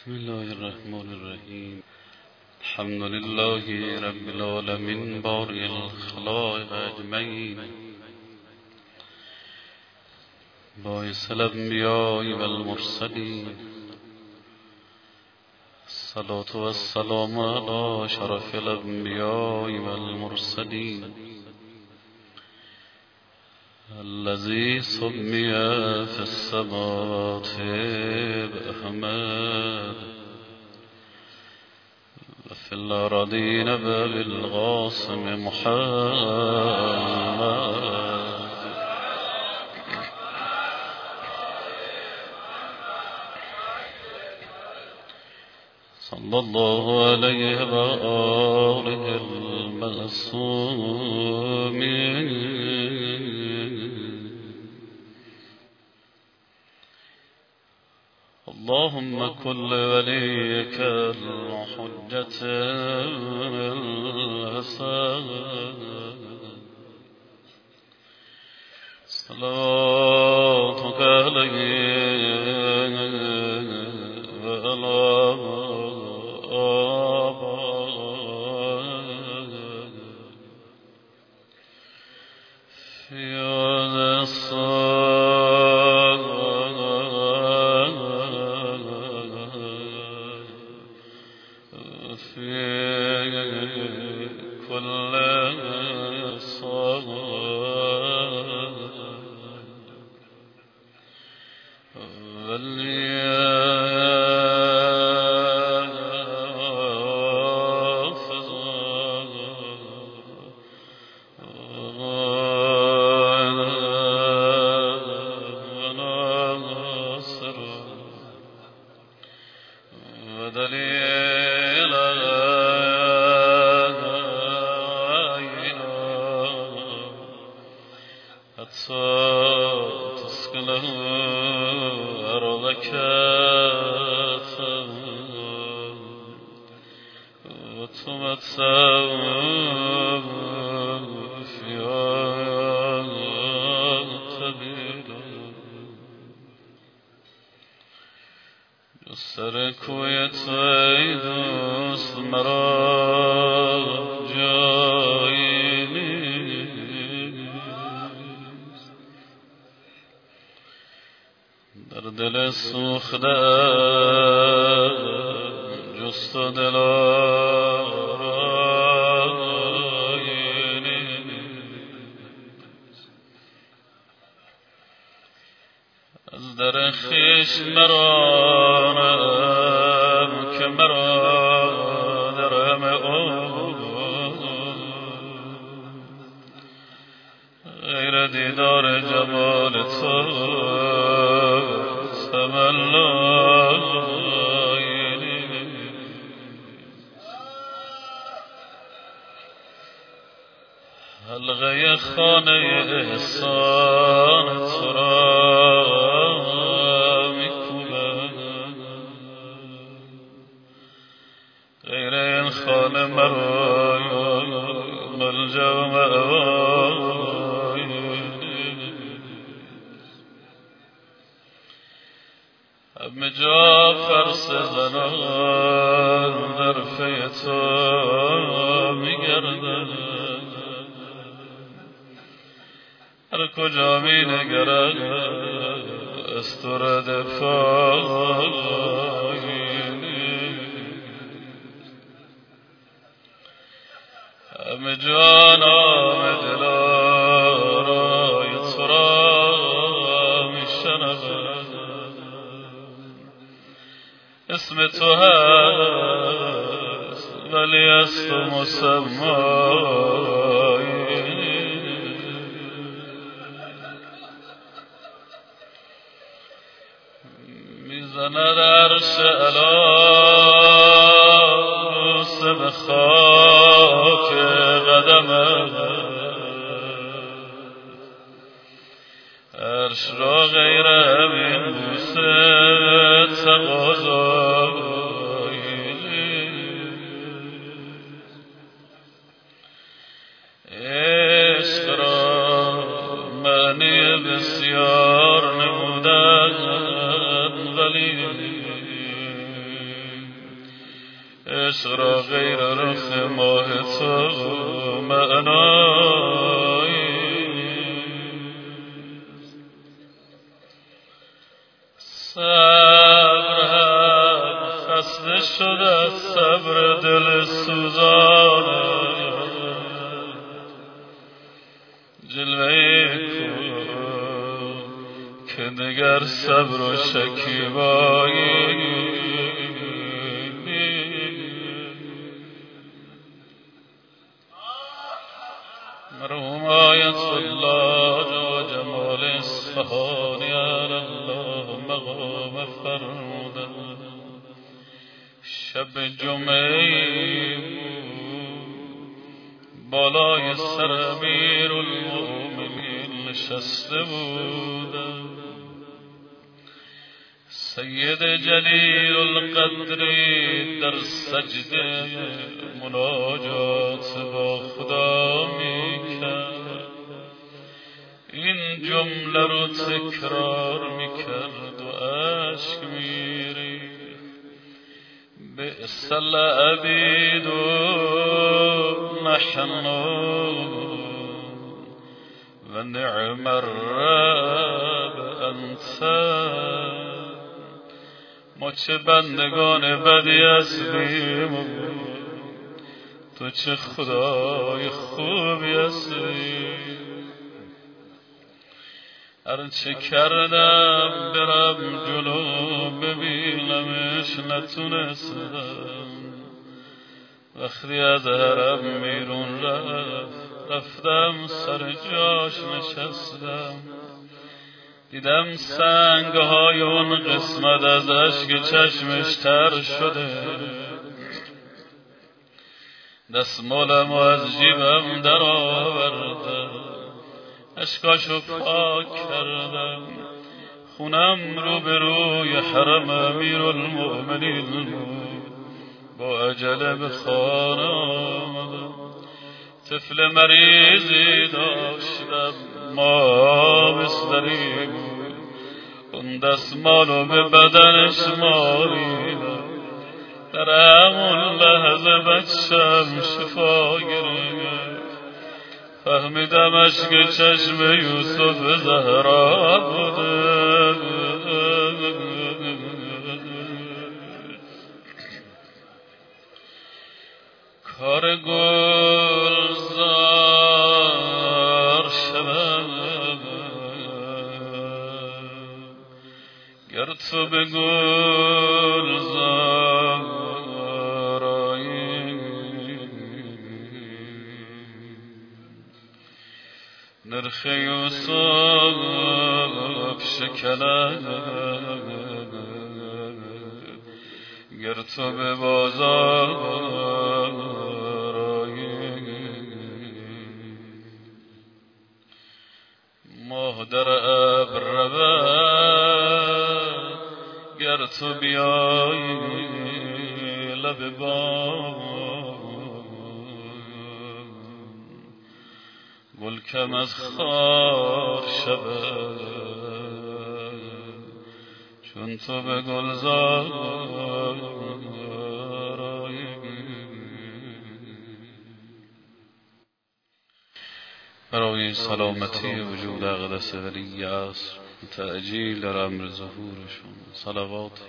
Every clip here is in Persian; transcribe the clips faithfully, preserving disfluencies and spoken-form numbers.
بسم الله الرحمن الرحیم. الحمد لله رب العالمین باری الخلائق اجمعین، باعث الانبیاء والمرسلین، الصلاة والسلام علی شرف الانبیاء والمرسلین، الذي سمي في السماوات بأحمد وفي الأراضين بالقاسم محمد. صلى الله عليه وآله المعصومين. اللهم كل وليك الحجة الحسن صلاتك عليه وعلى آبائه في هذا الصلاة في كل صلاة وليحفظ وناصر ودليل حتى تسكنه أرضك وتمتع فيها طويلا. جسرك ويتعيد مرا جايني در دل سوخته جست و دلارایی از در خویش مرانم که مرا درم او غیر دیدار جمال تو حلقه خانه احسان تو را میکوبم، غیر این خانه مرا ملجا و مأوای همه جا فرس زنان در پی تو میگردن، هر کجا می نگرد استرد پای همه جا نام دلارای تو را می شنود، اسم تو هست ولی از تو مسمای میزند عرش علاس به خاک قدمت، عرش را غیر همین بوسه تقاضایی عشق را معنی بسیار نمودن ولی عشق را غیر رخ ماه تو معنایی صبر هم خسته شده صبر دل سوزانه جلوه کن که دگر صبر و شکیبایی مرحوم آیت الله و جمال اصفهانی الله مقام فرمودن شب جمعه بالای سر امیر المؤمنین نشسته بودن سید جلیل القدری در سجده مناجات با خدا میکرد این جمله رو تکرار میکرد و اشک میری بئس العبید نحن و نعم الرب انت ما چه بندگان بدی هستیم تو چه خدای خوبی هستی هرچه کردم برم جلو ببینمش نتونستم وقتی از حرم میرون رفت رفتم سر جاش نشستم دیدم سنگهای اون قسمت ازش که چشمش تر شده دستمالم از جیبم در آوردم اشکاشو پاک کردم خونم رو به روی حرم امیر المؤمنین با عجله به خانه آمدم طفل مریضی داشتم ما بستری بود اون دستمالو به بدنش مالیدم در همون لحظه بچم شفا گرفت فهمیدمش که چشم یوسف زهرا بوده کار گلزار شود گر تو به گلزار آیی نرخ یوسف شکند گر تو به بازار ماه در ابر رود گر تو بیایی لب بام گل کم از خار شود چون تو به گلزار برای سلامتی وجود اقدس ولی عصر تعجیل در امر ظهورشون صلواتی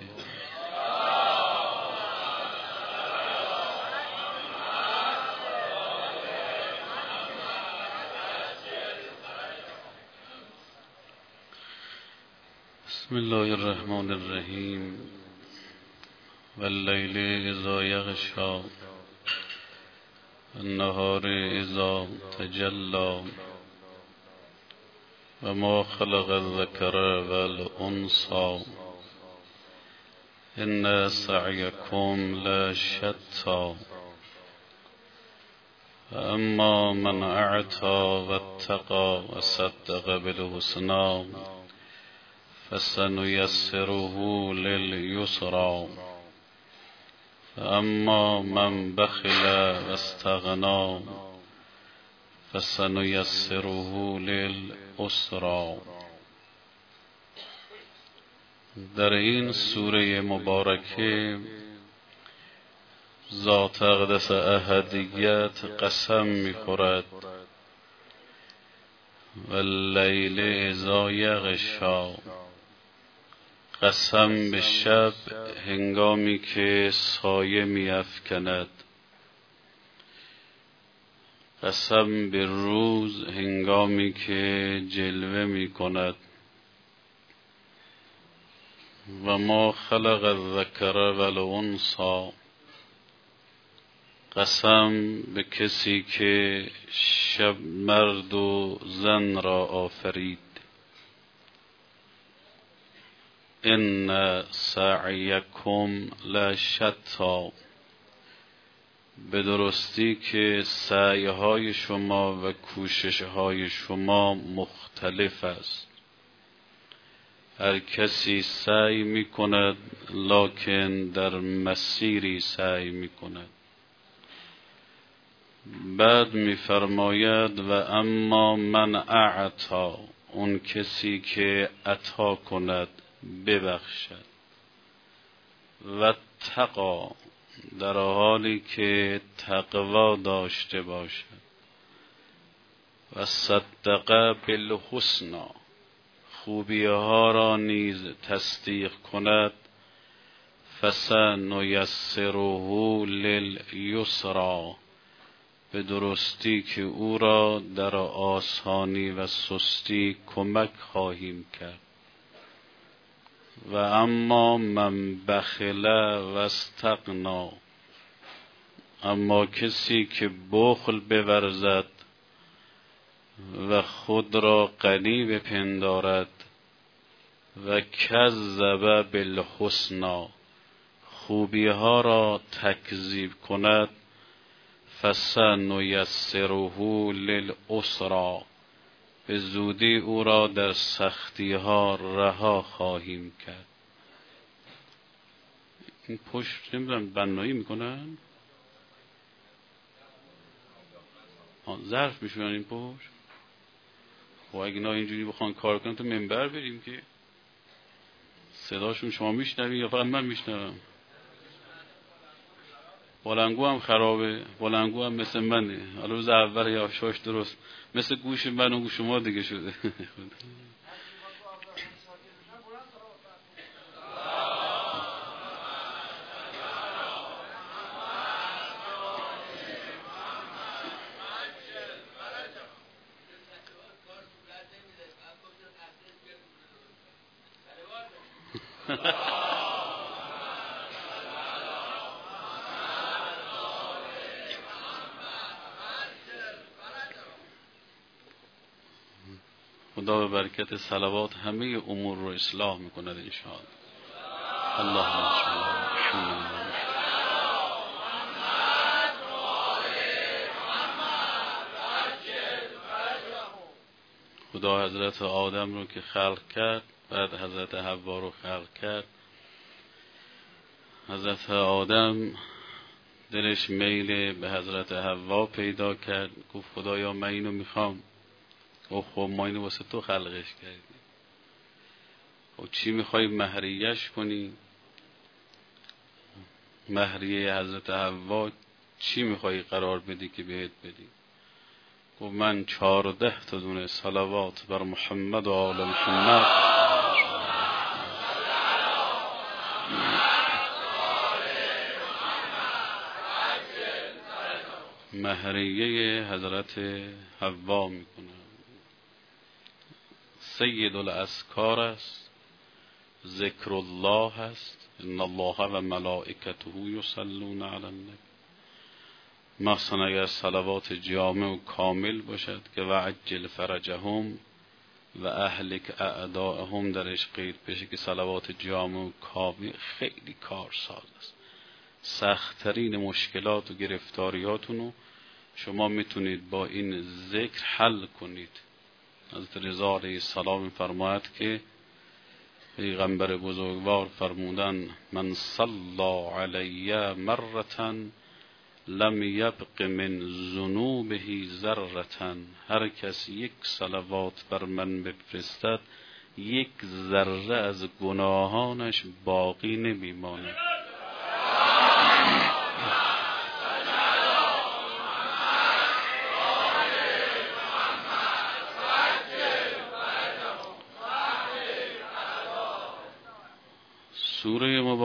بسم الله الرحمن الرحیم واللیل اذا یغشی النهار اذا تجلی و ما خلق الذکر والانثی ان سعیکم لشتی اما من اعطی واتقی وصدق بالحسنی فسنیسره للیسری اما من بخل واستغنی فسنیسره للعسری. در این سوره مبارکه ذات اقدس احدیت قسم میخورد و لیل اذا یغشا، قسم به شب هنگامی که سایه میافکند، قسم به روز هنگامی که جلوه میکند. و ما خلق الذکر والانثی، قسم به کسی که شب مرد و زن را آفرید. ان سعیکم لشتی، به درستی که سعیهای شما و کوششهای شما مختلف است. هر کسی سعی می کند لکن در مسیری سعی می کند. بعد می فرماید و اما من اعطا، اون کسی که عطا کند ببخشد، و تقا، در حالی که تقوا داشته باشد، و صدق بالحسنی، خوبی ها را نیز تصدیق کند، فسنیسره للیسری، به درستی که او را در آسانی و سستی کمک خواهیم کرد. و اما من بخل و استغنی، اما کسی که بخل بورزد و خود را غنی بپندارد، و کذب بالحسنی، خوبی ها را تکذیب کند، فسنیسره للعسری، به زودی او را در سختی ها رها خواهیم کرد. این پشت نمیدونم بنایی میکنن، ظرف میشونن این پشت. خب اگه نه اینجوری بخوان کار کنن تو منبر بریم که صداشون شما میشنوی یا فقط من میشنوم؟ بلنگو هم خرابه، بلنگو هم مثل منه. حالا روز اول یا شاش درست مثل گوش من و گوش شما دیگه شده. خدا به برکت صلوات همه امور رو اصلاح میکند انشاءالله. اللهم صل علی محمد. خدا حضرت آدم رو که خلق کرد، بعد حضرت حوا رو خلق کرد. حضرت آدم دلش میل به حضرت حوا پیدا کرد، گفت خدایا من اینو میخوام. او خب ما اینو واسه تو خلقش کردیم. خب چی میخوای مهریه‌اش کنی؟ مهریه حضرت حوا چی میخوای قرار بدی که بهت بدی؟ گفت من چهارده تا دونه صلوات بر محمد و آل محمد. مهریه حضرت حوا میکنه. سید الاذکار است، ذکر الله است، ان الله و ملائکته یصلون علی النبی. مخصوصا اگر صلوات جامع و کامل باشد که وعجل فرجهم و اهلک اعداءهم درش قید بشه که صلوات جامع و کامل خیلی کارساز است. سخت‌ترین مشکلات و گرفتاریاتونو شما میتونید با این ذکر حل کنید. حضرت رضا علیه السلام فرماید که پیغمبر بزرگوار فرمودن من صلی علی مرة لم یبق من ذنوبه ذرة، هر کس یک صلوات بر من بفرستد یک ذره از گناهانش باقی نمیماند.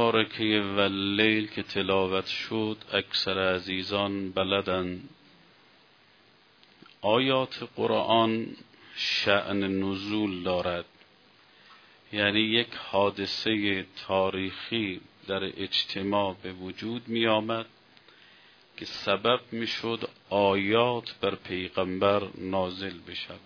مبارکه واللیل که تلاوت شد اکثر عزیزان بلدن. آیات قرآن شأن نزول دارد، یعنی یک حادثه تاریخی در اجتماع به وجود می آمد که سبب می شد آیات بر پیغمبر نازل بشود.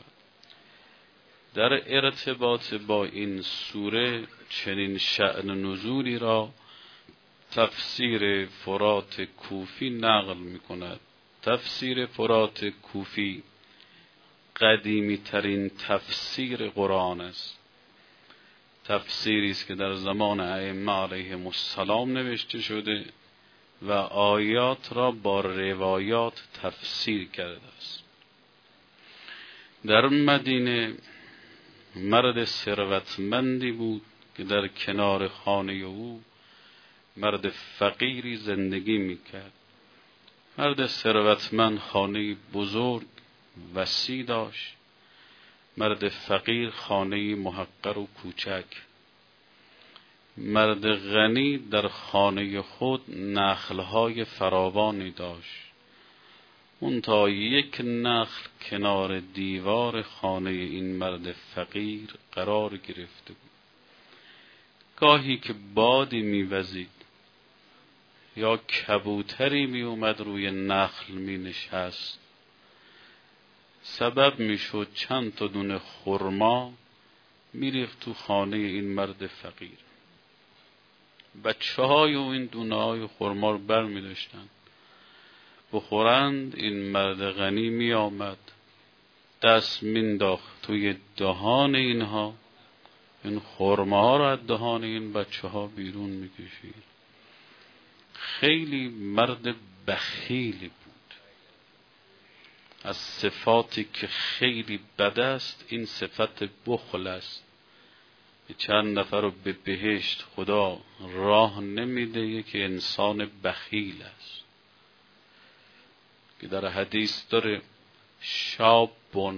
در ارتباط با این سوره چنین شأن نزولی را تفسیر فرات کوفی نقل می کند. تفسیر فرات کوفی قدیمی ترین تفسیر قرآن است. تفسیری است که در زمان ائمه علیهم السلام نوشته شده و آیات را با روایات تفسیر کرده است. در مدینه مرد ثروتمندی بود که در کنار خانه او مرد فقیری زندگی میکرد. مرد ثروتمند خانه بزرگ وسیع داشت، مرد فقیر خانه محقر و کوچک. مرد غنی در خانه خود نخلهای فراوانی داشت، منتها یک نخل کنار دیوار خانه این مرد فقیر قرار گرفته بود. گاهی که بادی میوزید یا کبوتری می اومد روی نخل می نشست، سبب می شد چند تا دونه خرما می ریخت تو خانه این مرد فقیر. بچه های و این دونه های خرما رو بر می داشتن بخورند. این مرد غنی می آمد دست مینداخت توی دهان اینها، این خرما ها رو از دهان این بچه ها بیرون می کشید. خیلی مرد بخیلی بود. از صفاتی که خیلی بد است این صفت بخل است. چند نفر رو به بهشت خدا راه نمیده، یکی انسان بخیل است که در حدیث داره شاب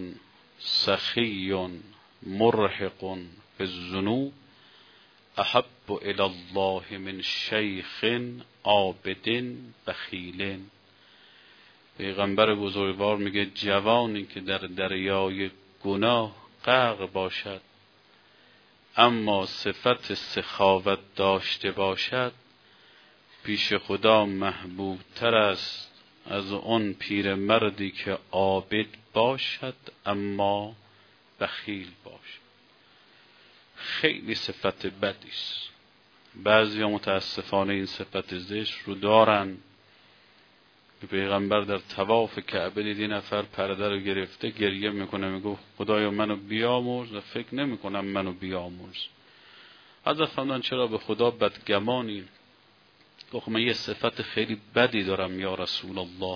سخی مرهق فی الذنوب احب الی الله من شیخ عابد بخیل. پیغمبر بزرگوار میگه جوانی که در دریای گناه غرق باشد اما صفت سخاوت داشته باشد پیش خدا محبوب تر است از اون پیر مردی که عابد باشد اما بخیل باشد. خیلی صفت بدی است. بعضیا متاسفانه این صفت زشت رو دارن. پیغمبر در طواف کعبه دید این نفر پرده رو گرفته گریه میکنه، میگه خدایا منو بیامرز و فکر نمیکنم منو بیامرز. حضرت فرمودن چرا به خدا بدگمانی؟ گفت من یه صفت خیلی بدی دارم یا رسول الله،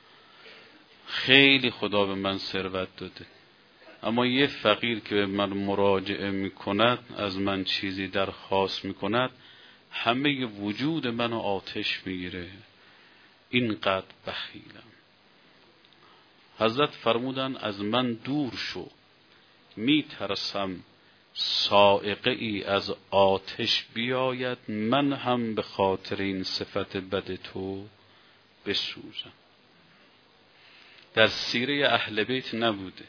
خیلی خدا به من ثروت داده اما یه فقیر که به من مراجعه میکند، از من چیزی درخواست میکند، همه وجود منو آتش میگیره، اینقدر بخیلم. حضرت فرمودن از من دور شو، میترسم صاعقه ای از آتش بیاید من هم به خاطر این صفت بد تو بسوزم. در سیره اهل بیت نبوده،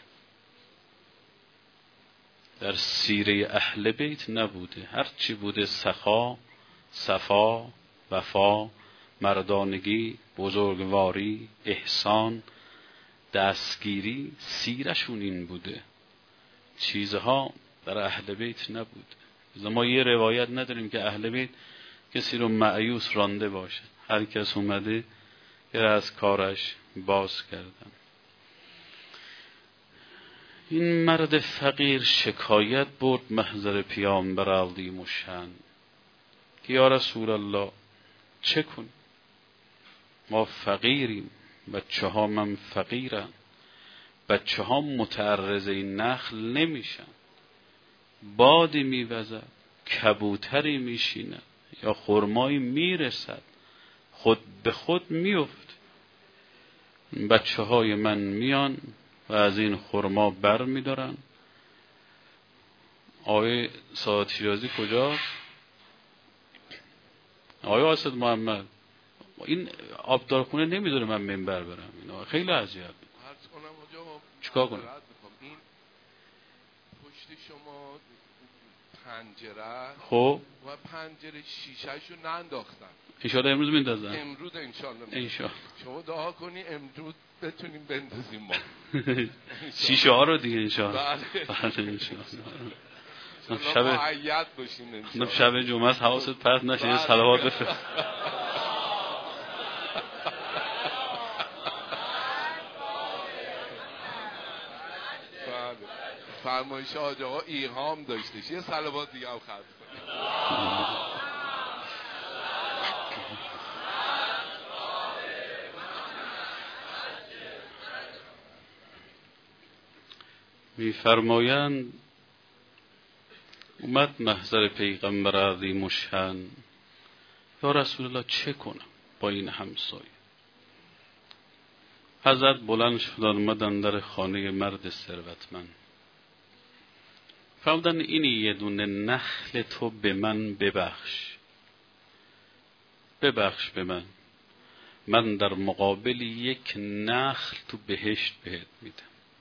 در سیره اهل بیت نبوده. هرچی بوده سخا، صفا، وفا، مردانگی، بزرگواری، احسان، دستگیری، سیرشون این بوده. چیزها در اهل بیت نبود. ما یه روایت نداریم که اهل بیت کسی رو مأیوس رانده باشه، هر کس اومده یه از کارش باز کردن. این مرد فقیر شکایت برد محضر پیامبر عظیم الشأن که یا رسول الله چه کن؟ ما فقیریم، بچه ها من فقیرم، بچه ها متعرض این نخل نمیشن، بادی میوزد، کبوتری میشیند یا خرمایی میرسد، خود به خود میفت. بچه های من میان و از این خرما بر میدارن. آیه ساعت شیرازی کجاست؟ آقای اسد محمد این آبدارخونه نمیدونه من منبر برم، اینا خیلی اذیت. عرض کنم آقا چیکار کنم؟ این پشت شما پنجره خب و پنجره شیشه‌شو ننداختن، ان شاء الله امروز میندازن. امروز ان شاء الله ان شاء الله شما دعا کنی امروز بتونیم بندازیم ما شیشه ها رو دیگه ان شاء الله. بله بله ان شاء الله. شب معید باشین ان شاء الله. شب جمعه است حواست پرت نشه، یه صلوات بفرست. فرمایش حاج آقا ایهام داشتش، یه صلوات دیگه هم خرج کنیم. می‌فرمایند اومد محضر پیغمبر عظیم الشأن، یا رسول الله چه کنم با این همسایه؟ حضرت بلند شدن اومدن در خانه مرد ثروتمند، فرمودن اینی یه دونه نخل تو به من ببخش، ببخش به من، من در مقابل یک نخل تو بهشت بهت میدم.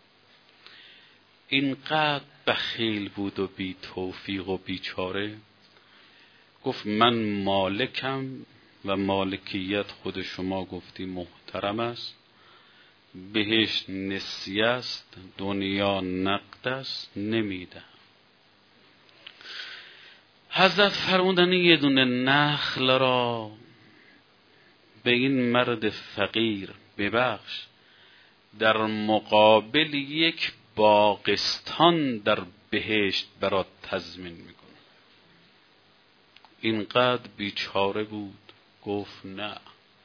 اینقدر بخیل بود و بی توفیق و بیچاره، گفت من مالکم و مالکیت خود شما گفتی محترم است، بهشت نسیه است، دنیا نقد است، نمیدم. حضرت فرمودن یه دونه نخل را به این مرد فقیر ببخش، در مقابل یک باغستان در بهشت برات تضمین میکنه. اینقدر بیچاره بود، گفت نه،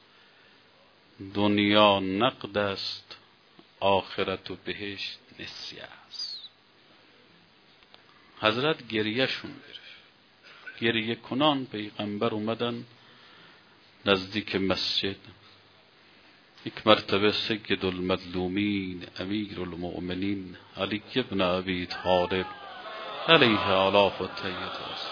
دنیا نقد است، آخرت و بهشت نسیه است. حضرت گریهشون گرفت، گریه کنان پیغمبر اومدن نزدیک مسجد. یک مرتبه سید المظلومین امیر المؤمنین علی ابن ابی طالب علیه آلاف الطیبین است،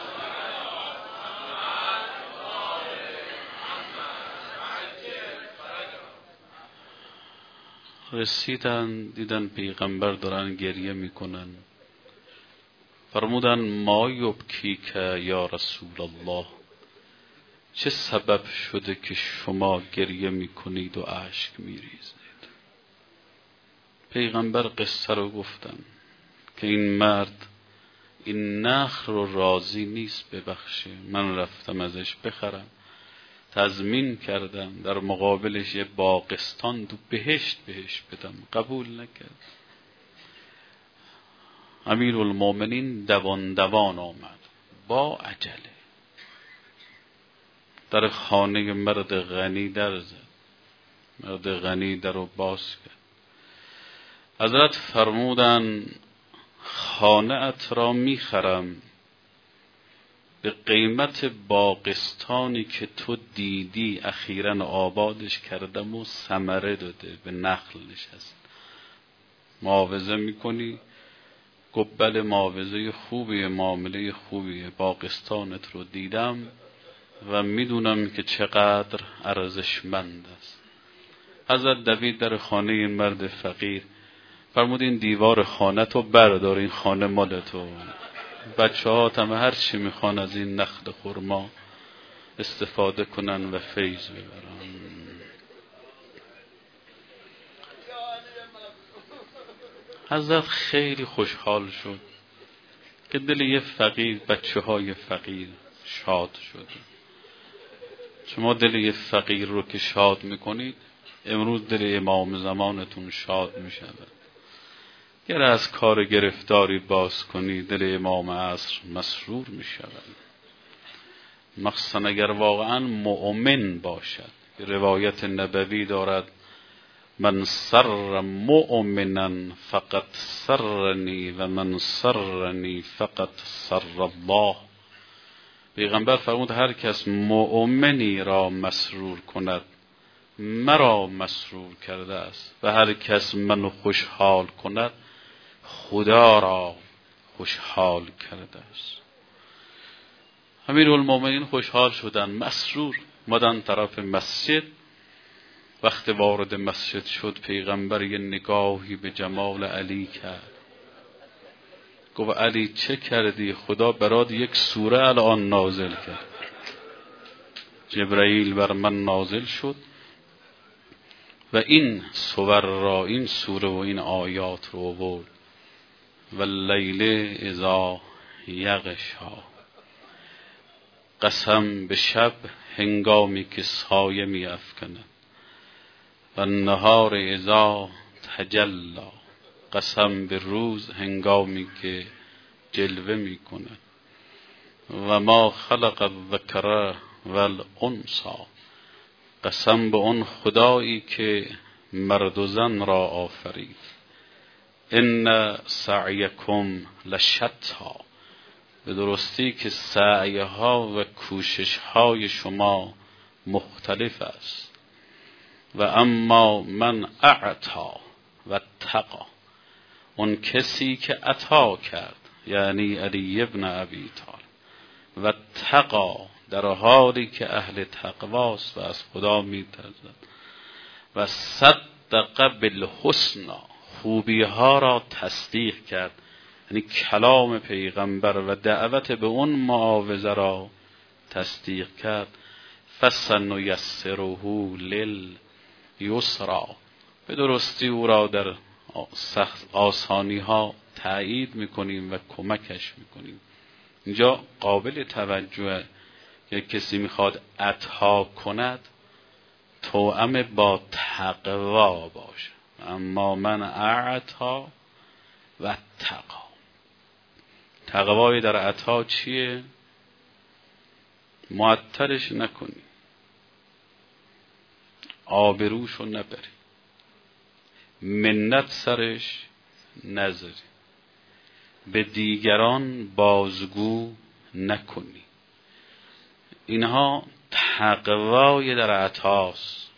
رسیدن دیدن پیغمبر دارن گریه میکنن، فرمودن ما یبکی که یا رسول الله، چه سبب شده که شما گریه میکنید و اشک میریزید؟ پیغمبر قصه رو گفتن که این مرد این نخل رو راضی نیست ببخشه، من رفتم ازش بخرم، تضمین کردم در مقابلش یه باغستان تو بهشت بهش بدم، قبول نکرد. امیر المؤمنین دوان دوان آمد با عجله، در خانه مرد غنی در زد، مرد غنی در رو باز کرد. حضرت فرمودن خانه ات را میخرم به قیمت باغستانی که تو دیدی اخیراً آبادش کردم و ثمره داده، به نخل نشست، معاوضه میکنی؟ گفت بله معاوضه خوبیه، معامله خوبیه، باغستانت رو دیدم و میدونم که چقدر ارزشمند است. حضرت دوید در خانه این مرد فقیر، فرمود این دیوار خانه تو بردار، این خانه مال تو، بچه ها هم هر چی میخوان از این نخل خرما استفاده کنن و فیض ببرن. حضرت خیلی خوشحال شد که دل یه فقیر، بچه های فقیر شاد شد. شما دل یه فقیر رو که شاد میکنید، امروز دل امام زمانتون شاد میشود. گر از کار گرفتاری باز کنید، دل امام عصر مسرور میشود، مخصوصا اگر واقعا مؤمن باشد. روایت نبوی دارد من سر مؤمنا فقط سرنی و من سرنی فقط سر الله. پیغمبر فرمود هر کس مؤمنی را مسرور کند مرا مسرور کرده است و هر کس منو خوشحال کند خدا را خوشحال کرده است. امیرالمومنین خوشحال شدن، مسرور مدن طرف مسجد. وقت وارد مسجد شد پیغمبر یه نگاهی به جمال علی کرد. گفت علی چه کردی؟ خدا برات یک سوره الان نازل کرد. جبرائیل بر من نازل شد و این سور را، این سوره و این آیات رو آورد. واللیل اذا یغشا، قسم به شب هنگامی که سایه می افکنه. و النهار اذا تجلی، قسم به روز هنگامی که جلوه می کنه. و ما خلق الذکر والانثی، قسم به اون خدایی که مرد و زن را آفرید. ان سعیکم لشتا، به درستی که سعیها و کوششهای شما مختلف است. و اما من اعطا و تقا، اون کسی که عطا کرد یعنی علی ابن ابی طالب، و تقا در حالی که اهل تقواست و از خدا می‌ترسد، و صدق بالحسنی، خوبی ها را تصدیق کرد، یعنی کلام پیغمبر و دعوت به اون معاوضه را تصدیق کرد. فسنیسره لیلیسری، به درستی او را در سخت آسانی ها تأیید میکنیم و کمکش میکنیم. اینجا قابل توجه، یک کسی میخواد عطا کند توأم با تقوا باشه. اما من اعطا و تقا، تقوای در عطا چیه؟ معطلش نکنی، آبروشو نبری، منت سرش نذاری، به دیگران بازگو نکنی. اینها تقوای در عطاست.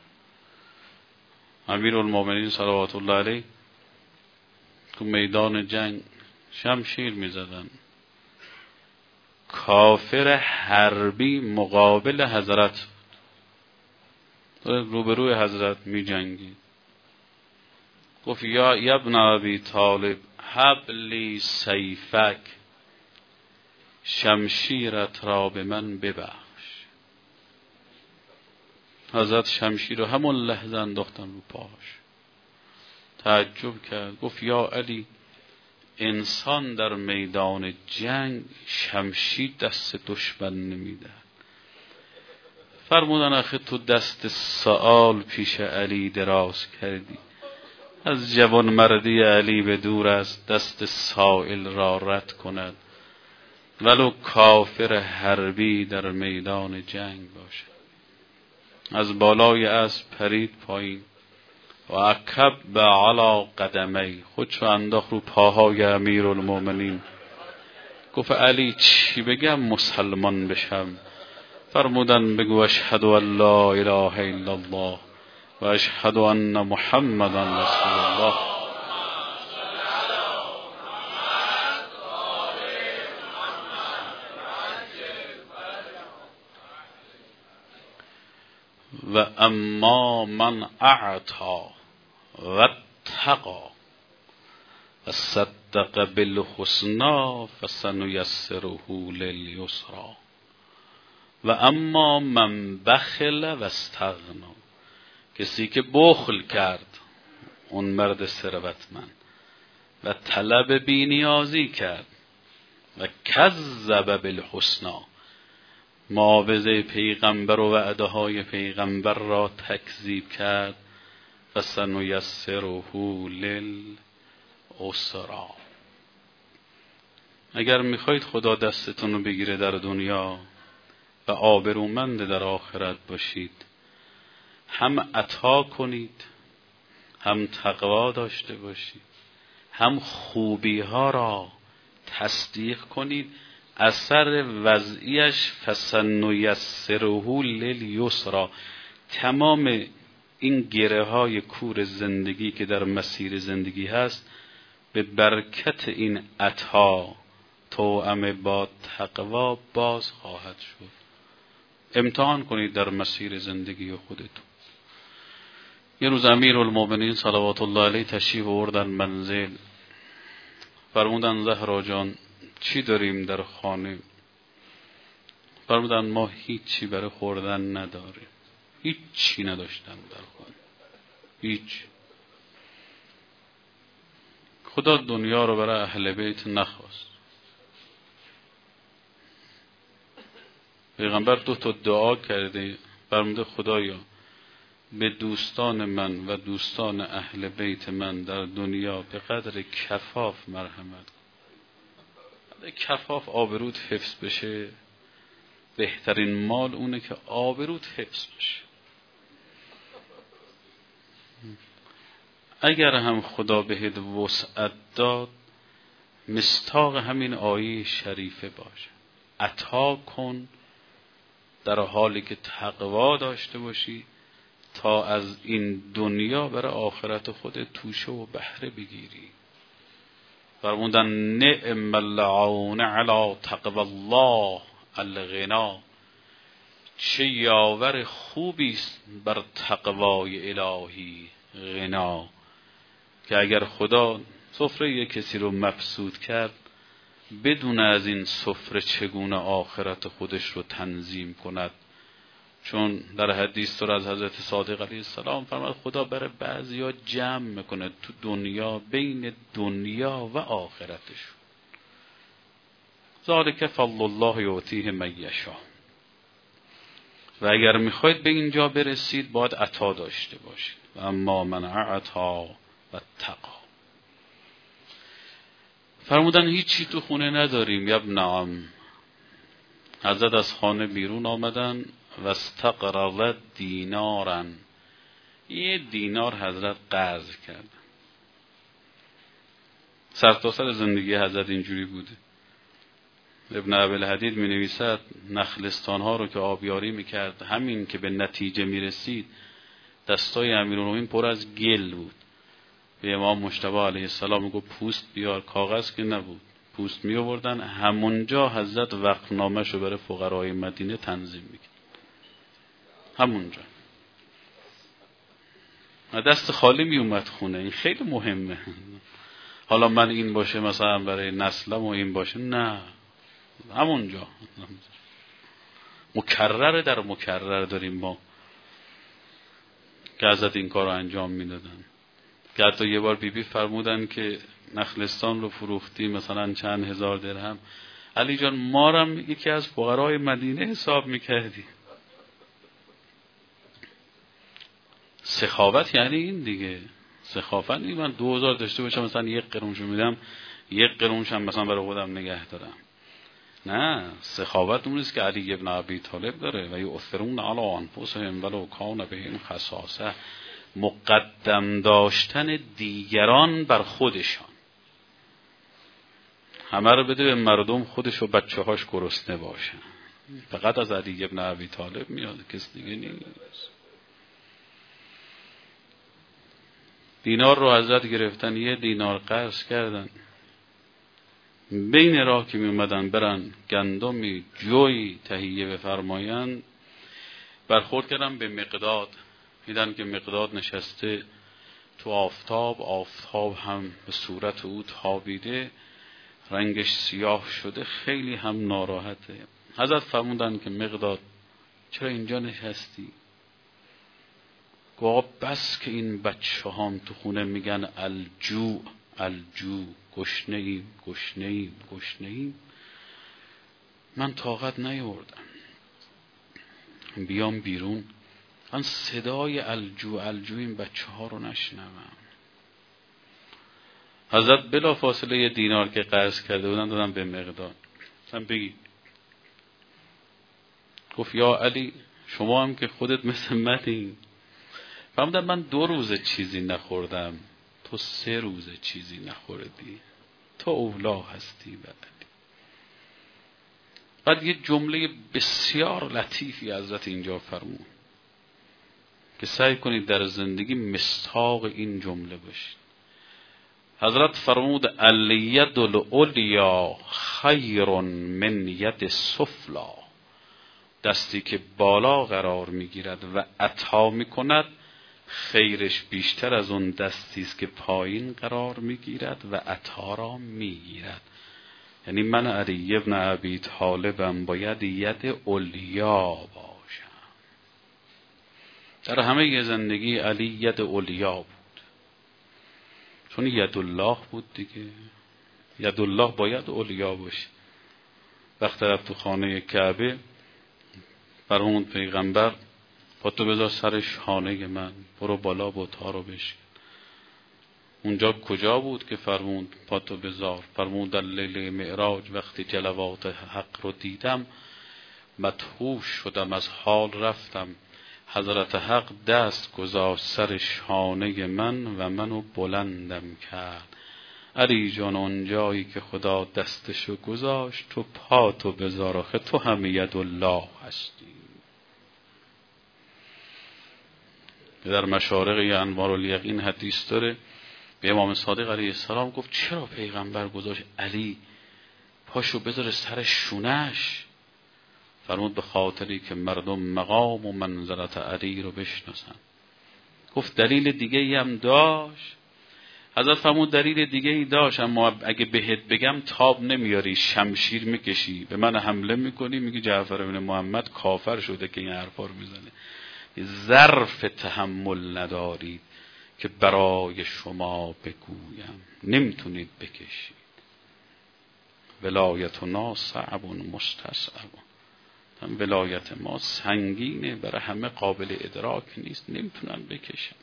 امیرالمومنین صلوات الله علیه تو میدان جنگ شمشیر میزدن، کافر حربی مقابل حضرت روبروی حضرت می جنگید. گفت یا ابن ابی طالب هب لی سیفک، شمشیرت را به من ببخش. حضرت شمشیر رو همون لحظه انداختن رو پاش. تعجب کرد، گفت یا علی، انسان در میدان جنگ شمشیر دست دشمن نمیده. فرمودن آخه تو دست سؤال پیش علی دراز کردی، از جوان مردی علی به دور است دست سائل را رد کند، ولو کافر حربی در میدان جنگ باشه. از بالای اسب پرید پایین و عکب علی قدمی، خودشو انداخت رو پاهای امیرالمومنین. گفت علی چی بگم مسلمان بشم؟ فرمودن بگو اشهد ان لا اله الا الله و اشهد ان محمدا رسول الله. و اما من اعطا و تقا و صدق بالحسنی فسنیسره لیلیسری. و اما من بخل و استغنا، کسی که بخل کرد، اون مرد ثروتمند، و طلب بی‌نیازی کرد، و کذب بالحسنی، معاوضه پیغمبر و وعده های پیغمبر را تکذیب کرد، فسنیسره لیلیسری. اگر میخواید خدا دستتون رو بگیره در دنیا و آبرومند در آخرت باشید، هم عطا کنید، هم تقوا داشته باشید، هم خوبی ها را تصدیق کنید. اثر وضعیش فسنیسره لیلیسری، تمام این گره های کور زندگی که در مسیر زندگی هست به برکت این عطا توأم با تقوا باز خواهد شد. امتحان کنید در مسیر زندگی خودتون. یه روز امیرالمومنین صلوات الله علیه تشریف آوردن منزل، فرمودن زهرا جان چی داریم در خانه؟ فرمودن ما هیچی برای خوردن نداریم. هیچ چی نداشتن در خانه، هیچ. خدا دنیا رو برای اهل بیت نخواست. پیغمبر دو تا دعا کرده، فرموده خدایا به دوستان من و دوستان اهل بیت من در دنیا به قدر کفاف مرحمت کن. کفاف آبروت حفظ بشه، بهترین مال اونه که آبروت حفظ بشه. اگر هم خدا بهت وسعت داد، مستاق همین آیه شریفه باشه، عطا کن در حالی که تقوا داشته باشی تا از این دنیا برای آخرت خود توشه و بهره بگیری. فرمودن نعم العون علی تقوی الله الغنا، چه یاور خوبی است بر تقوای الهی غنا. که اگر خدا سفره یک کسی رو مبسوط کرد، بدون از این سفره چگونه آخرت خودش رو تنظیم کند. چون در حدیث تر از حضرت صادق علیه السلام فرمود خدا برای بعضیا جمع میکنه تو دنیا بین دنیا و آخرتشون. ذالک فضل الله یعطیه من یشاء. و اگر میخواید به اینجا برسید باید عطا داشته باشید. اما من اعطا و تقا. فرمودن هیچی تو خونه نداریم. یبن عم. حضرت از خانه بیرون آمدن و استقرض دینارا، یه دینار حضرت قرض کردن. سرتاسر زندگی حضرت اینجوری بوده. ابن ابوالحدید می نویسد نخلستان ها رو که آبیاری میکرد، همین که به نتیجه میرسید دستای امیرالمومنین پر از گل بود. به امام مجتبی علیه السلام میگو پوست بیار، کاغذ که نبود، پوست می آوردن. همونجا حضرت وقفنامه شو برای فقرای مدینه تنظیم میکرد، همونجا. دست خالی می اومد خونه. این خیلی مهمه. حالا من این باشه مثلا برای نسلم و این باشه، نه، همونجا مکرر در مکرر داریم ما که حضرت این کار رو انجام میدادن. که حتی یه بار بی بی فرمودن که نخلستان رو فروختی مثلا چند هزار درهم، علی جان ما رم یکی از فقرای مدینه حساب میکردی. سخاوت یعنی این دیگه. سخاوت یعنی من دو هزار داشته باشم مثلا یک قرونشو میدم، یک قرونشم مثلا برای خودم نگه دارم. نه، سخاوت اون است که علی ابن ابی طالب داره و یؤثرون علی انفسهم ولو کان بهم خصاصه، مقدم داشتن دیگران بر خودشان. همه رو بده به مردم، خودش و بچه هاش گرسنه باشن. فقط از علی ابن ابی طالب میاد، کس دیگه نیست. دینار رو حضرت گرفتن، یه دینار قرض کردن. بین راه که می اومدن برن گندمی جوی تهیه بفرمایند، برخورد کردن به مقداد. دیدن که مقداد نشسته تو آفتاب، آفتاب هم به صورت او تابیده، رنگش سیاه شده، خیلی هم ناراحته. حضرت فرمودن که مقداد چرا اینجا نشستی؟ گفت بس که این بچه هم تو خونه میگن الجوع الجوع، گشنه ایم گشنه ایم گشنه ایم، من طاقت نیاوردم بیام بیرون من صدای الجوع الجوع این بچه ها رو نشنوم. حضرت بلا فاصله یه دینار که قرض کرده بودن دادم به مقداد. هم بگی گفت یا علی شما هم که خودت مثل منی. فهمیدم من دو روز چیزی نخوردم، تو سه روز چیزی نخوردی، تو اولا هستی. بعد بعد یه جمله بسیار لطیفی حضرت اینجا فرمود که سعی کنید در زندگی مستاق این جمله باشید. حضرت فرمود الید العلیا خیر من ید السفلی، دستی که بالا قرار میگیرد و عطا میکند خیرش بیشتر از اون دستی است که پایین قرار میگیرد و عطا را میگیرد. یعنی من علی ابن ابی طالبم باید ید علیا باشم. در همه زندگی علی ید علیا بود، چون ید الله بود دیگه. ید الله باید علیا باشه. وقتی رفت تو خانه کعبه فرمود پیغمبر پاتو بذار سر شانه من، برو بالا بت‌ها رو بشکن. اونجا کجا بود که فرمود پاتو بذار؟ فرمود در لیله معراج وقتی جلوات حق رو دیدم مدهوش شدم، از حال رفتم. حضرت حق دست گذاشت سر شانه من و منو بلندم کرد. علی جان اون جایی که خدا دستشو گذاشت تو پاتو بذار، آخه تو هم ید الله هستی. در مشارق انوار الیقین حدیث داره، به امام صادق علیه السلام گفت چرا پیغمبر گذاشت علی پاشو بذاره سر شونش؟ فرمود به خاطری که مردم مقام و منزلت علی رو بشناسن. گفت دلیل دیگه ای هم داشت. حضرت فرمود دلیل دیگه ای داشت، اما اگه بهت بگم تاب نمیاری، شمشیر میکشی به من حمله میکنی، میگی جعفر بن محمد کافر شده که این حرفا رو میزنه. ظرف تحمل ندارید که برای شما بگویم، نمیتونید بکشید. ولایتنا صعب مستصعب، ولایت ما سنگینه، برای همه قابل ادراک نیست، نمیتونن بکشن.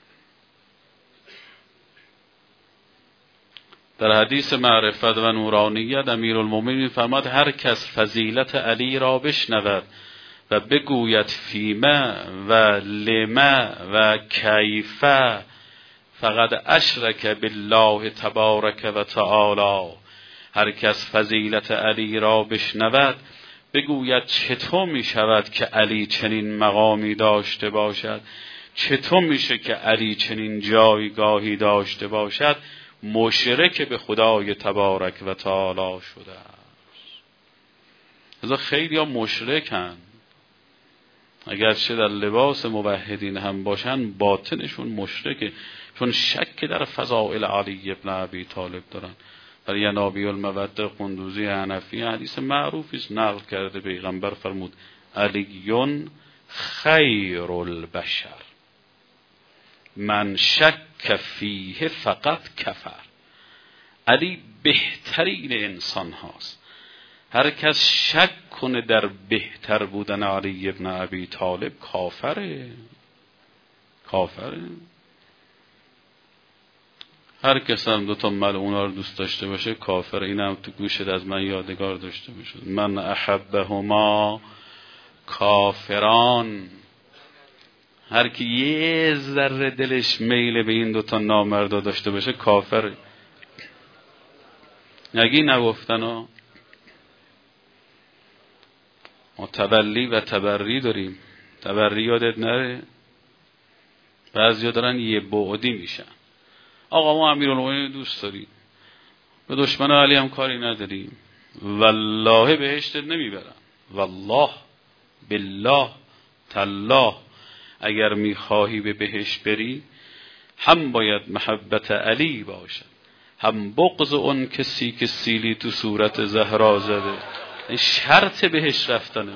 در حدیث معرفت و نورانیت امیرالمومنین فرماد هر کس فضیلت علی را بشنود و بگوید فیما و لما و کیفه فقد اشرک بالله تبارک و تعالی. هر کس فضیلت علی را بشنود بگوید چطور می شود که علی چنین مقامی داشته باشد، چطور میشه که علی چنین جایگاهی داشته باشد، مشرک به خدای تبارک و تعالی شده است. ازا خیلی ها مشرکن، اگرچه در لباس موحدین هم باشن باطنشون مشرکه، چون شک در فضائل علی ابن ابی طالب دارن. در ینابیع المودة قندوزی حنفی حدیث معروفی است نقل کرده، پیغمبر فرمود علیون خیر البشر من شک فیه فقط کفر. علی بهترین انسان هاست، هر کس شک کنه در بهتر بودن علی ابن ابی طالب کافره. کافره. هر کس هم دوتا ملعونا رو دوست داشته باشه کافر. این هم تو گوشت از من یادگار داشته باشه، من احبهما کافران. هر کی یه ذره دلش میل به این دوتا نامردا داشته باشه کافر. نگی نگفتن ها. ما تبلی و تبری داریم، تبری یادت نره؟ بعضیا دارن یه بعدی میشن. آقا ما امیرالمومنین دوست داریم، به دشمن علی هم کاری نداریم، والله بهشتت نمیبرن، والله بالله تالله. اگر میخواهی به بهشت بری هم باید محبت علی باشد، هم بغض اون کسی که سیلی تو صورت زهرا زده. این شرط بهشت رفتنه.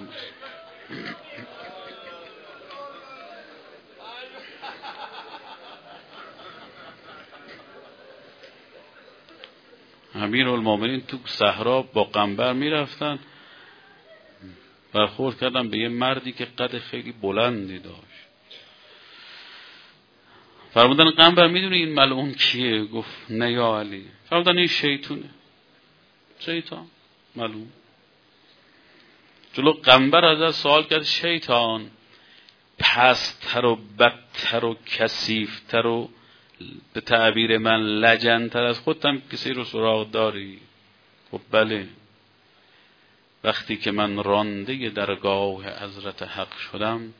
امیرالمومنین تو صحرا با قنبر میرفتن، برخورد کردن به یه مردی که قد خیلی بلندی داشت. فرمودن قنبر میدونی این ملعون کیه؟ گفت نه یا علی. فرمودن این شیطونه. شیطان ملعون. جلو قنبر ازش سوال کرد شیطان پستر و بدتر و کثیفتر و به تعبیر من لجنتر از خودم کسی رو سراغ داری؟ خب بله. وقتی که من رانده درگاه حضرت حق شدم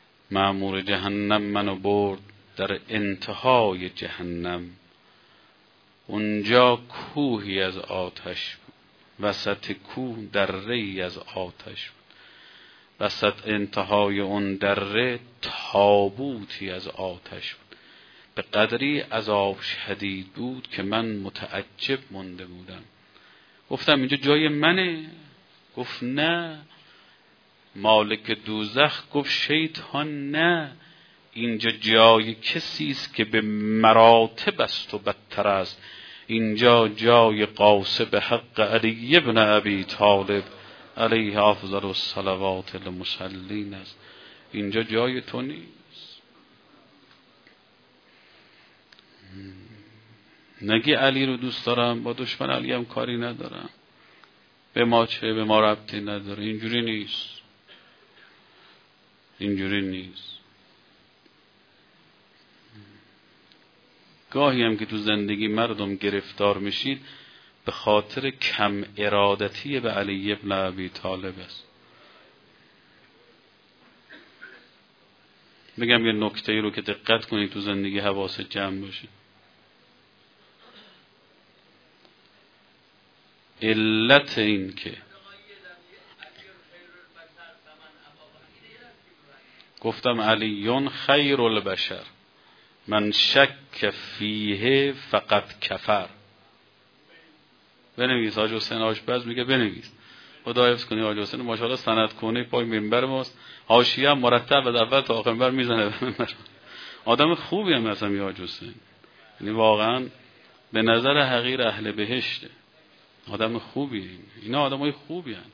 مأمور جهنم منو برد در انتهای جهنم اونجا کوهی از آتش بود، وسط کوه دره‌ای از آتش بود، وسط انتهای اون دره تابوتی از آتش بود. به قدری عذاب شدید بود که من متعجب مونده بودم. گفتم اینجا جای منه؟ گفت نه. مالک دوزخ گفت شیطان نه، اینجا جای کسی است که به مراتب است و بدتر است. اینجا جای غاصب حق علی ابن ابی طالب علیه افضل الصلوات المسلین است. اینجا جای تو نیست. نگی علی رو دوست دارم، با دشمن علی هم کاری ندارم، به ما چه، به ما ربطی نداره. اینجوری نیست، اینجوری نیست. گاهی هم که تو زندگی مردم گرفتار میشید به خاطر کم ارادتی به علی ابن ابی طالب است. بگم یه نکته رو که دقت کنید تو زندگی حواست جمع باشه. علت این که گفتم علیون خیر البشر من شک فیه فقط کفر. بنویس. حاج حسین آشپز میگه بنویس. خدا حفظ کنی حاج حسین ماشاءالله سند کنه پای منبر ماست، حاشیه هم مرتب از اول تا آخر منبر میزنه. آدم خوبی هم مثلا حاج حسین، یعنی واقعا به نظر حقیر اهل بهشته. آدم خوبیه. اینا آدمای خوبی هستند.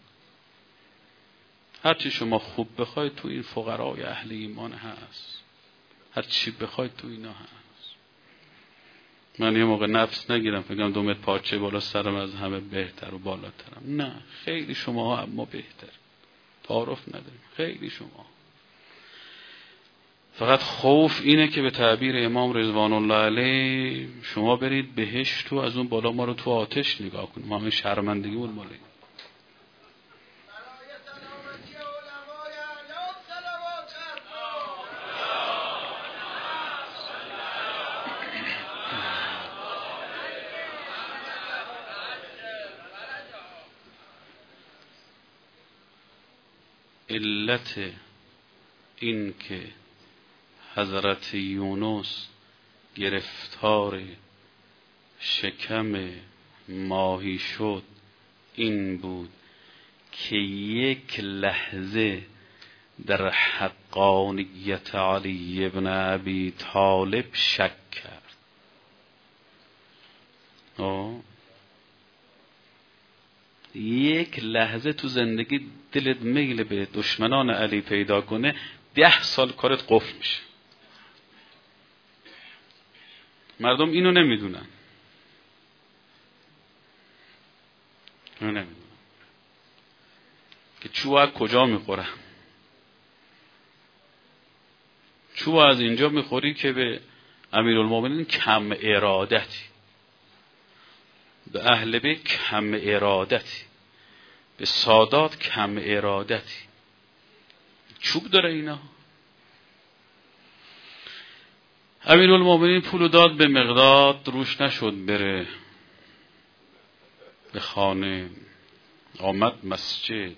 هر چی شما خوب بخواید تو این فقرای اهل ایمان هست، هر چی بخواید تو اینا هست. من یه موقع نفس نگیرم بگم دو متر پاچه بالا سرم از همه بهتر و بالاترم. نه، خیلی شما اما بهتر، تعارف نداریم، خیلی شما. فقط خوف اینه که به تعبیر امام رضوان الله علیه شما برید بهشت و از اون بالا ما رو تو آتش نگاه کنیم، ما همه شرمندگی اون ماله. علت این که حضرت یونس گرفتار شکم ماهی شد این بود که یک لحظه در حقانیت علی ابن ابی طالب شک کرد. آه. یک لحظه تو زندگی دلت میل به دشمنان علی پیدا کنه، ده سال کارت قفل میشه. مردم اینو نمیدونن. اینو نمیدونن که چوب کجا میخوره. چوب از اینجا میخوری که به امیرالمومنین کم ارادتی، به اهل بیت کم ارادتی، به سادات کم ارادتی. چوب داره اینا. امیرالمومنین پولو داد به مقداد، روش نشد بره به خانه، آمد مسجد،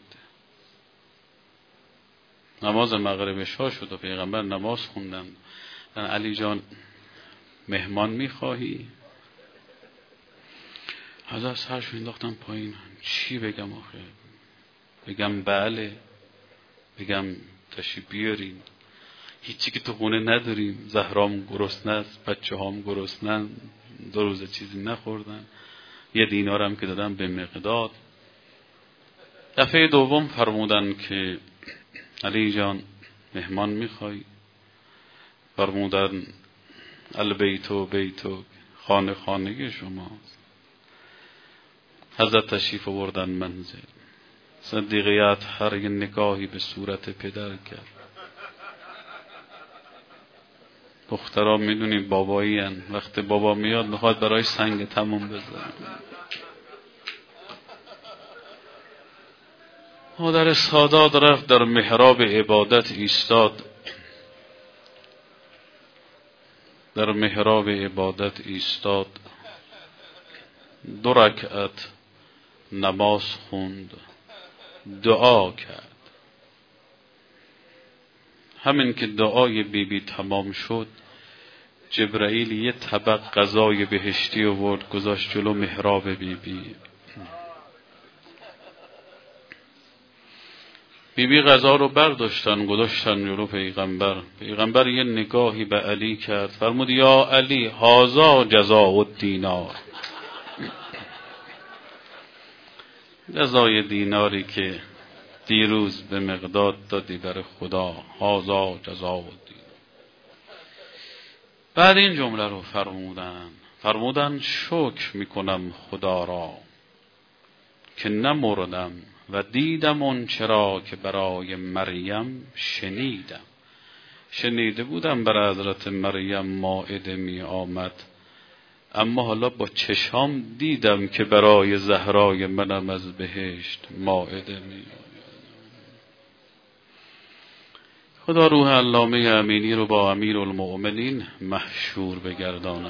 نماز مغرب شا شد و پیغمبر نماز خوندن. علی جان مهمان میخواهی؟ حضرت سرشو انداختم پایین. چی بگم آخه؟ بگم بله، بگم تشریف بیارین، هیچی که تو خونه نداریم، زهرام گرسنه است، بچه هام گرسنن، دو روز چیزی نخوردن، یه دینارم که دادم به مقداد. دفعه دوم فرمودن که علی جان مهمان میخوای؟ فرمودن البیتو بیتو، خانه خانه شماست. حضرت تشریف آوردن منزل. صدیقیت هر یه نگاهی به صورت پدر کرد. دخترها میدونی بابایی هن. وقتی بابا میاد میخواد برای سنگ تموم بزن. مادر سادات رفت در محراب عبادت ایستاد. در محراب عبادت ایستاد دو رکعت نماز خوند، دعا کرد. همین که دعای بی بی تمام شد، جبرائیل یه طبق غذای بهشتی آورد گذاشت جلو محراب بی بی. بی بی غذا رو برداشتن گذاشتن جلو پیغمبر. پیغمبر یه نگاهی به علی کرد، فرمود یا علی هذا جزاء الدینار. جزای دیناری که دیروز به مقداد دادی بر خدا، هذا جزاء الدینار. بعد این جمله رو فرمودن فرمودن شکر میکنم خدا را که نمردم و دیدم اون چرا که برای مریم شنیدم. شنیده بودم بر حضرت مریم مائده می آمد، اما حالا با چشام دیدم که برای زهرای منم از بهشت مائده می آمد. خدا روح علامه امینی رو با امیر المؤمنین محشور بگردانه.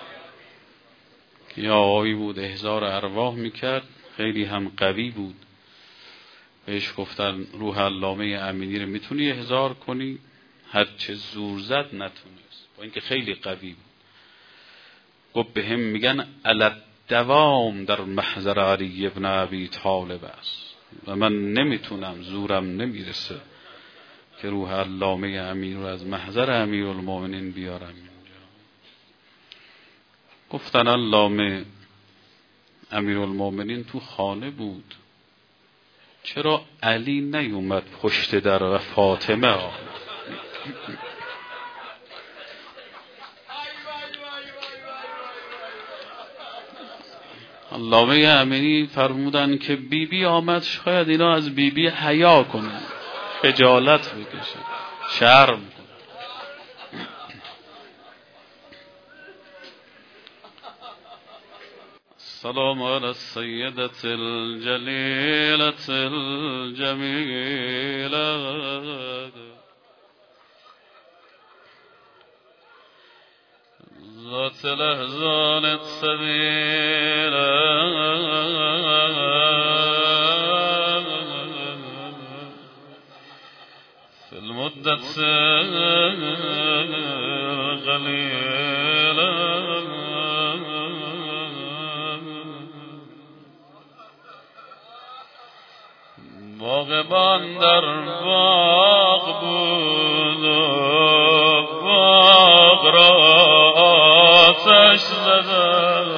یه آقایی بود احضار ارواح میکرد، خیلی هم قوی بود. بهش گفتن روح علامه امینی رو میتونی احضار کنی؟ هرچه زور زد نتونست، با اینکه خیلی قوی بود. گفت به هم میگن علت دوام در محضر علی ابن ابی طالب است و من نمیتونم، زورم نمیرسه که روح علامه امین رو از محضر امیر المؤمنین بیارم اینجا. گفتن علامه امیر المؤمنین تو خانه بود، چرا علی نیومد پشت در و فاطمه آمد؟ علامه امینی فرمودن که بی بی آمد، شاید اینا از بی بی حیا کنن، خجالت بکشه، شرم کنه. السلام علی السیدة الجلیلة الجمیلة ذات الاحزان الثقيلة في المدة القليلة باغبان در باغ بود و باغ را آتش زدن.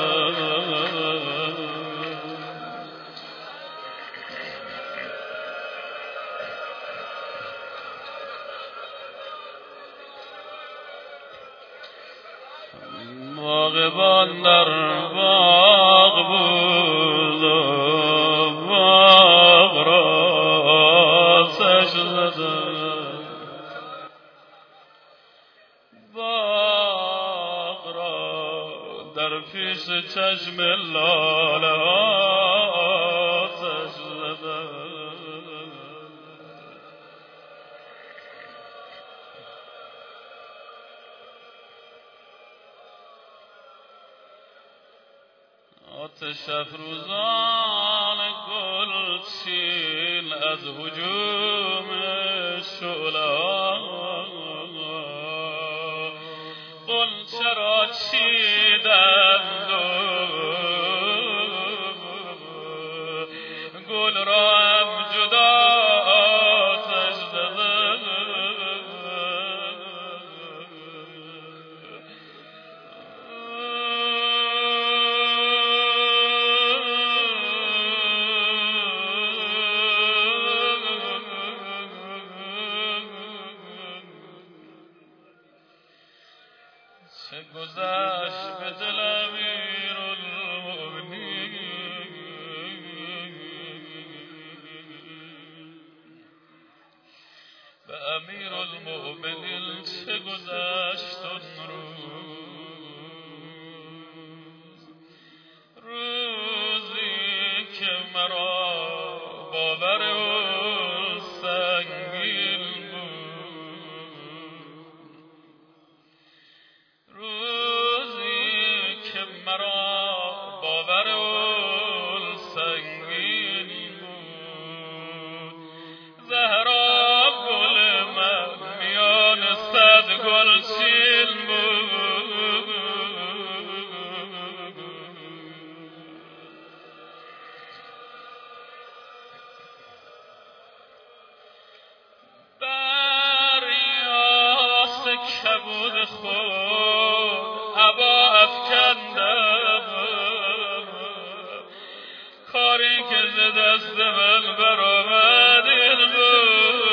باغبان در باغ بود و باغ را آتش زدن. باغ را در پیش چشم لاله آتش زدن. آتش افروزان گلچین از هجوم شعله‌ها غنچه را چیدند و گل را هم جدا آتش زدند. چه گذشت به دل امیر المؤمنین، به امیر المؤمنین چه گذشت اون روز، روزی که مرا باور او سنگین مرا باور کبود خود عبا افکندم، کاری که ز دست من برآمد این بود.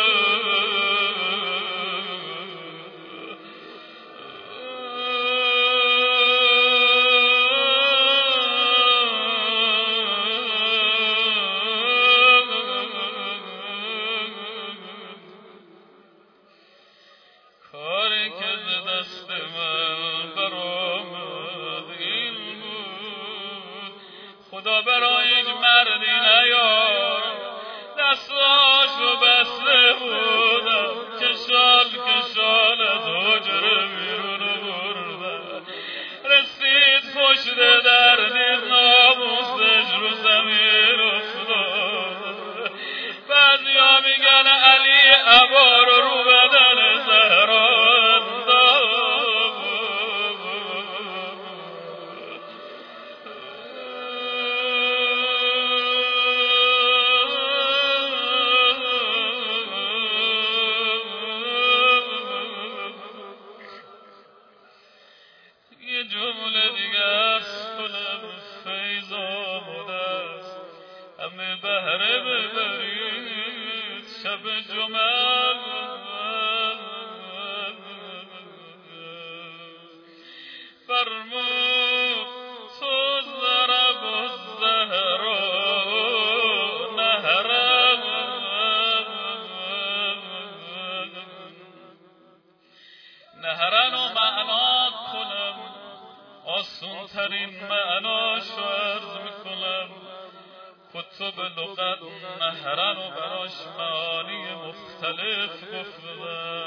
کاری که ز دست من برآمد این بود. خدا برای یک مردی نیار دستاشو بسته بودم، کشال کشال از حجره بیرون بردم، رسید پشت در دید ناموسش رو زمین افتاد. بعضیا میگن علی عبا رو رو بدن زهرا یه جمله دیگه عرض کنم، فیض آمده است همه بهره ببرید شب جمعه. فرمود تو ضرب الزهرا نهرم، نهرن و معنا کنم، آسون ترین معناش رو عرض میکنم. کتب لغت نهرن و براش معانی مختلف گفتن.